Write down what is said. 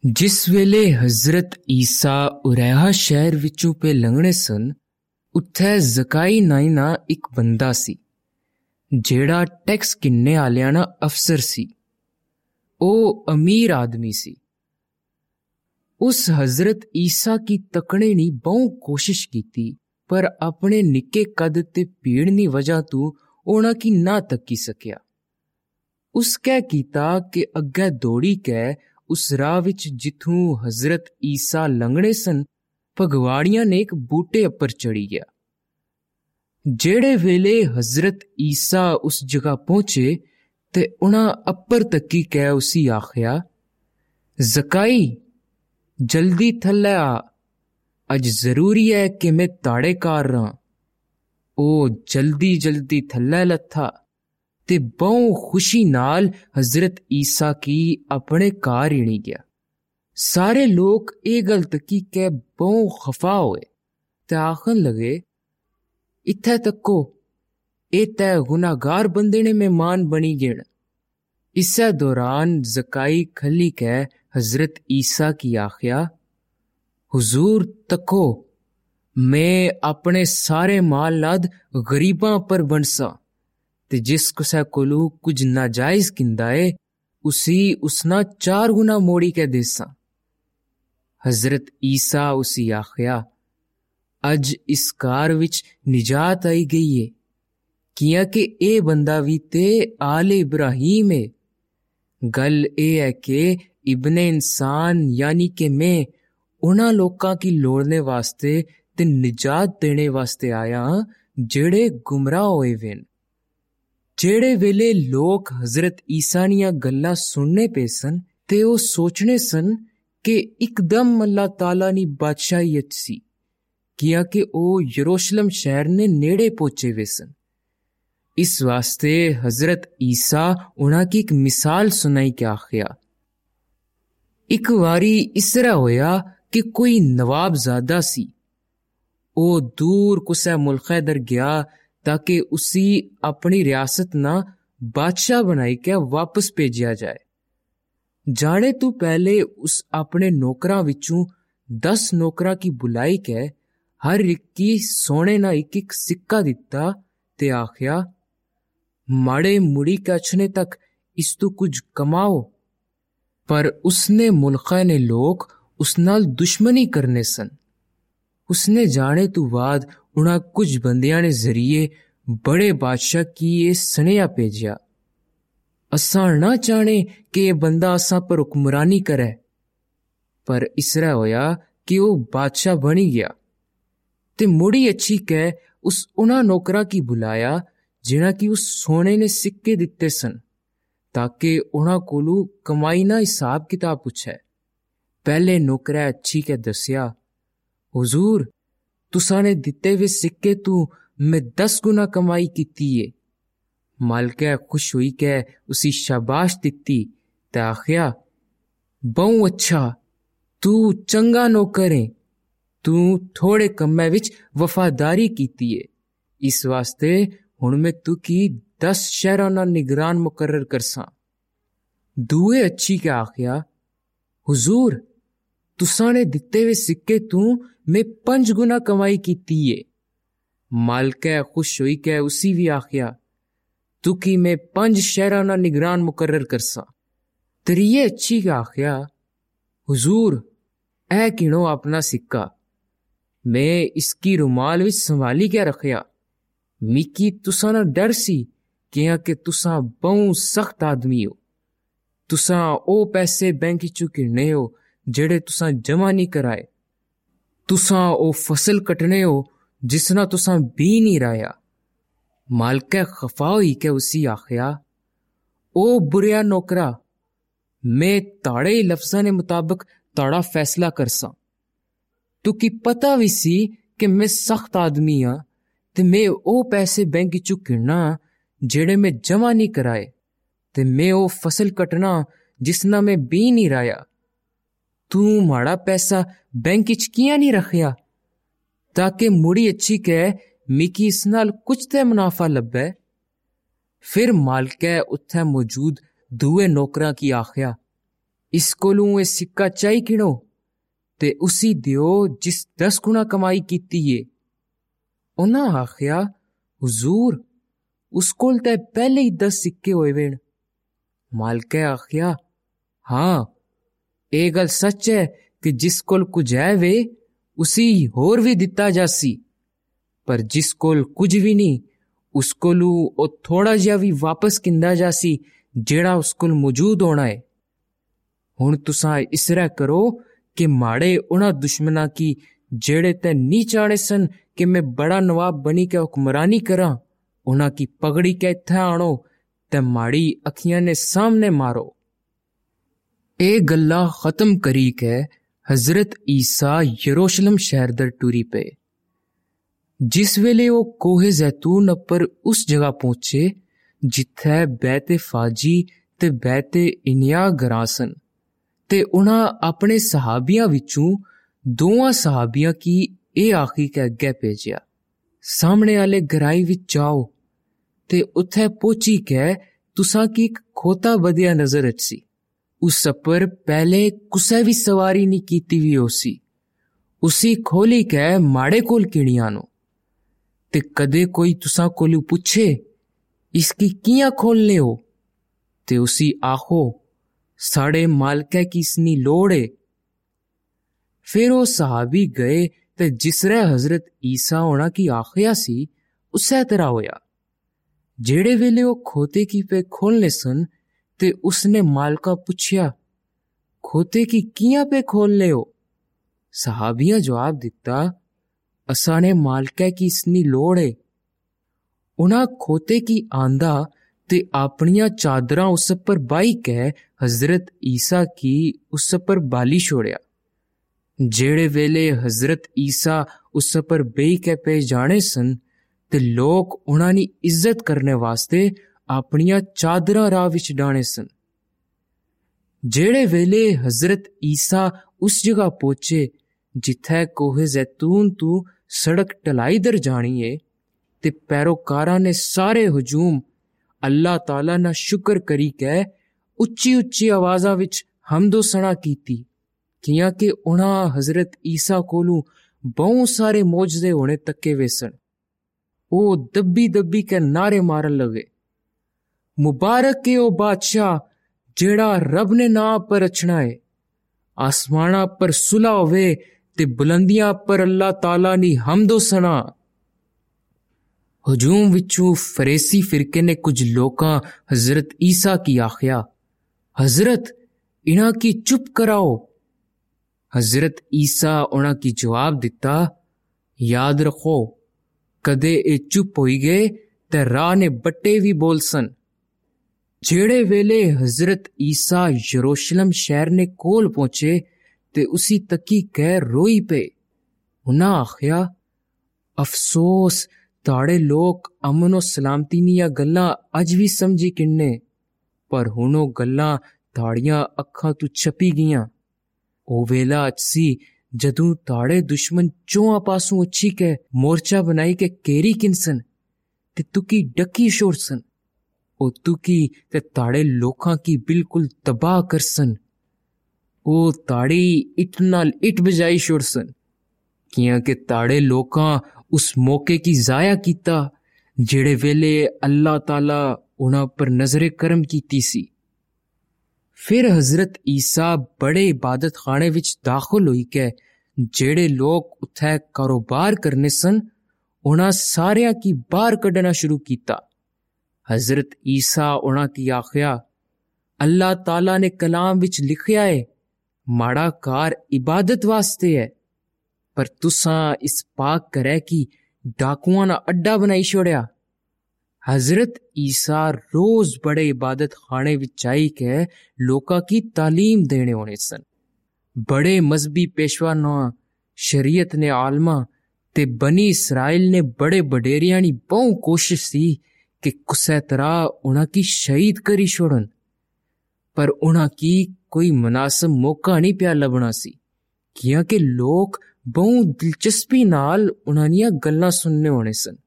जिस वेले हजरत ईसा उरैहा शहर विचों पे लंघणे सन, उत्थे जकाई नाई ना एक बंदा सी जेड़ा टैक्स गिनने आलियां ना अफसर सी। ओ अमीर आदमी सी। उस हजरत ईसा की तकने नी बहु कोशिश कीती, पर अपने निक्के कद ते भीड़ नी वजह तू ओना की ना तकी सकिया। उस कै कीता कि अग्गे दौड़ी कै उस राह विच जिथूं हजरत ईसा लंघणे सन, भगवाड़ियां ने एक बूटे उपर चढ़ी गया। जेड़े वेले हजरत ईसा उस जगह पहुंचे ते उन्हां अपर तकी कै उसी आखिया, जकाई जल्दी थल्ले आ, अज जरूरी है कि मैं ताड़े कार रहां। ओ जल्दी जल्दी थल्ले लथा ते बहु खुशी नाल हजरत ईसा की अपने कार इणी गया। सारे लोग ए गल तकी कै बहु खफा होए ते आखन लगे, इत्थे तको ए तै गुनाहगार बंदे ने मेहमान बनी गेण। इसे दौरान जकाई खली कै हजरत ईसा की आखिया, हुजूर तको मैं अपने सारे माल नाद गरीबां पर बंडसा ते जिस कुसै कोलू कुछ नाजायज किंदा है उसी उसना 4 गुना मोड़ी के देसा। हजरत ईसा उसी आखिया, अज इस कार विच निजात आई गई है, किया कि ए बंदा भी ते आले इब्राहिम है। गल ए है कि इब्ने इंसान यानी कि मैं उन्हां लोकां की लोड़ने वास्ते ते निजात देने वास्ते आया जेड़े गुमराह होए वेन। जेड़े वेले लोग हजरत ईसा नियां गल्लां सुनने पे सन ते ओ सोचने सन कि इकदम अल्लाह ताला नी बादशाहियत सी, किया कि ओ यरूशलेम शहर ने नेड़े पहुंचे वे सन। इस वास्ते हजरत ईसा उन्हां की एक मिसाल सुनाई के आखिया, एक वारी इस तरह होया कि कोई नवाबजादा सी। ओ दूर कुसै मुल्खे दर गया ताकि उसी अपनी रियासत ना बादशाह बनाई के वापस भेजिया जाए। जाने तू पहले उस अपने नौकरां विचों 10 नौकरां की बुलाई के हर एक की सोने ना एक एक सिक्का दिता ते आखिया, माड़े मुड़ी के अछने तक इस तू कुछ कमाओ। पर उसने मुल्खे ने लोग उस नाल दुश्मनी करने सन। उसने जाने तू बाद उन्हां कुछ बंदियां ने जरिए बड़े बादशाह की ये सनेहा भेजिया, असां ना चाहने कि ये बंदा असां पर हुक्मरानी करे। पर इसरा होया कि वो बादशाह बनी गया ते मुड़ी अच्छी कै उस उन्हां नौकरां की बुलाया जिन्हां की उस सोने ने सिक्के दिते सन, ताकि उन्हां कोलू कमाई ना हिसाब किताब पुछे। पहले नौकरै अच्छी के दसिया, हुजूर तुसा ने दिते हुए सिक्के तू मैं 10 गुना कमाई कीती है। मालकै खुश हुई के उसी शाबाश दिती ते आखिया, बहु अच्छा, तू चंगा नौकर है, तू थोड़े कम्मै विच वफादारी कीती है, इस वास्ते हुण मैं तू की 10 शहरां दा निगरान मुकर्रर करसां। दूए अच्छी के आखिया, हुजूर तुसा ने दिते हुए सिक्के तू मैं 5 गुना कमाई कीती है। मालकै खुश हुई के उसी भी आखिया, तू की मैं 5 शहरां दा निगरान मुकर्रर करसां। त्रिये अच्छी के आखिया, हुजूर ऐ किनो अपना सिक्का, मैं इसकी रुमाल विच संभाली के रखया। मिकी तुसा ना डर सी किया कि तुसा बहु सख्त आदमी हो। तुसा ओ पैसे बैंक चू किरने हो जेड़े तुसा जमा नहीं कराए। तुसा ओ फसल कटने हो जिसना तुसा बी नहीं राया। मालकै खफा होई के उसी आखिया, ओ बुरिया नौकरा, मैं ताड़े लफ्जां ने मुताबिक ताड़ा फैसला करसां। तू की पता भी सी कि मैं सख्त आदमी हां ते मैं ओ पैसे बैंक चू किरना जेड़े मैं जमा नहीं कराए, ते मैं ओ फसल कटना जिसना मैं बी नहीं राया। तू माड़ा पैसा बैंक च कियां नहीं रखया ताकि मुड़ी अच्छी कै मिकी इस नाल कुछ ते मुनाफा लब्भे। फिर मालकै उत्थे मौजूद दूए नौकरां की आखिया, इस कोलों ये सिक्का चाई किनो ते उसी दियो जिस 10 गुना कमाई कीती है। उन्हां आखिया, हुजूर उस कोल ते पहले ही 10 सिक्के होए वेण। मालकै आखिया, हाँ ये गल सच है कि जिस कोल कुछ है वे उसी होर भी दिता जासी, पर जिस कोल कुछ भी नहीं उस कोलू ओ थोड़ा जिहा भी वापस किंदा जासी जेड़ा उस कोल मौजूद होना है। हुण तुसां इसरा करो कि माड़े उन्हां दुश्मनां की जेड़े ते नी चाहणे सन कि मैं बड़ा नवाब बनी के हुक्मरानी करां, उन्हां की पगड़ी के इत्थे आणो ते माड़ी अखियां ने सामने मारो। ए गल्ला खत्म करी के हजरत ईसा यरूशलेम शहर दर टुरी पे। जिस वेले वो कोहे जैतून अपर उस जगह पहुंचे जिथे बैते फाजी ते बैते इनिया घरां सन, ते उन्हां अपने सहाबियां विचों 2 सहाबियां की ए आखी के अग्गे भेजिया, सामने आले घराई विच जाओ ते उत्थे पहुंची के तुसां की एक खोता बदिया नजर अचसी। उस पर पहले कुसै भी सवारी नहीं कीती हुई होसी। उसी खोली के माड़े कोल किणी आनो ते कदे कोई तुसां कोलू पुछे इसकी कियां खोलने हो ते उसी आखो साड़े मालकै की इसनी लोड़ है। फिर वो सहाबी गए ते जिसरे हजरत ईसा होना की आखिया सी उसे तरह होया। जेड़े वेले वो खोते की पे खोलने सन ते उसने मालका पुछया, खोते की कियां पे खोलने हो? सहाबियां जवाब दिता, असाने मालकै की इसनी लोड़ है। उन्हां खोते की आंदा ते अपनियां चादरां उस पर बाई के हजरत ईसा की उस पर बाली छोड़या। जेड़े वेले हजरत ईसा उस पर बेई के पे जाने सन ते लोग उन्हां दी इज्जत करने वास्ते अपनियां चादरां राह विच डाणे सन। जेड़े वेले हजरत ईसा उस जगह पहुंचे जिथे कोहे जैतून तू सड़क ढलाई दर जानी है ते पैरोकारां ने सारे हुजूम अल्लाह ताला ना शुक्र करी के उच्ची उच्ची आवाजां विच हमदो सना कीती, कियां कि उन्हां हजरत ईसा कोलू बहुत सारे मौजदे होने तक्के वे सन। ओ दब्बी दब्बी के नारे मारन लगे, मुबारक के ओ बादशाह जेड़ा रब ने नां पर रचना है। आसमाना पर सुलह होवे ते बुलंदियां पर अल्लाह ताला नी हमदो सना। हुजूम विचों फरेसी फिरके ने कुछ लोकां हजरत ईसा की आखिया, हजरत इन्हां की चुप कराओ। हजरत ईसा उन्हां की जवाब दिता, याद रखो कदे ए चुप होई गए ते राह ने बट्टे भी बोल सन। जेड़े वेले हजरत ईसा यरूशलेम शहर ने कोल पहुंचे ते उसी तकी कह रोई पे। उन्हां आखिया, अफसोस ताड़े लोग अमन और सलामती निया गल्लां अज भी समझी किन्ने, पर हुण ओ गल्लां ताड़ियां अखां तू छपी गियां। ओ वेला अचसी जदूं ताड़े दुश्मन चौहां पासों अच्छी के मोर्चा बनाई के केरी किनसन ते तुकी डकी छोड़सन। ओ तुकी ते ताड़े लोकां की बिल्कुल तबाह करसन। ओ ताड़ी इट नाल इट बजाई छोड़सन, कियां के ताड़े लोकां उस मौके की जाया कीता जेड़े वेले अल्लाह ताला उन्हां पर नजरे करम कीती सी। फिर हजरत ईसा बड़े इबादत खाने विच दाखिल होई के जेड़े लोग उत्थे कारोबार करने सन उन्हां सारियां की बाहर कड्ढना शुरू कीता। हजरत ईसा उन्हां की आखिया, अल्लाह ताला ने कलाम विच लिखिया है, माड़ा कार इबादत वास्ते है, पर तुसां इस पाक करे की डाकुआं ना अड्डा बनाई छोड़या। हजरत ईसा रोज बड़े इबादत खाने विच आई के लोकां की तालीम देने होने सन। बड़े मजहबी पेशवा ना शरीयत ने आलमा ते बनी इसराइल ने बड़े बडेरियां नी बहु कोशिश सी कि कुसै तरह उन्हां की शहीद करी छोड़न, पर उन्हां की कोई मुनासिब मौका नहीं पिया लभना सी, कियां कि लोग बहु दिलचस्पी नाल उन्हां दियां गल्लां सुनने होने सन।